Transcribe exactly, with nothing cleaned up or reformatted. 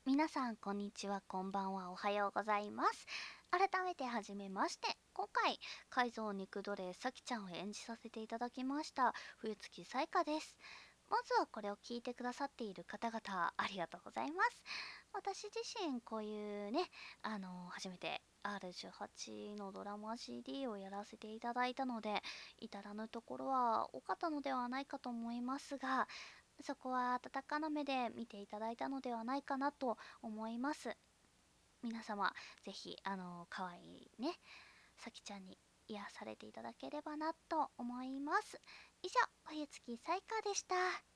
皆さん、こんにちは、こんばんは、おはようございます。改めてはじめまして。今回、改造肉奴隷さきちゃんを演じさせていただきました、冬月さいかです。まずはこれを聞いてくださっている方々、ありがとうございます。私自身、こういうね、あの、初めて アールじゅうはち のドラマ シーディー をやらせていただいたので、至らぬところは多かったのではないかと思いますが、そこは温かな目で見ていただいたのではないかなと思います。皆様、ぜひ、あの、可愛いね、さきちゃんに癒されていただければなと思います。以上、冬月さいかでした。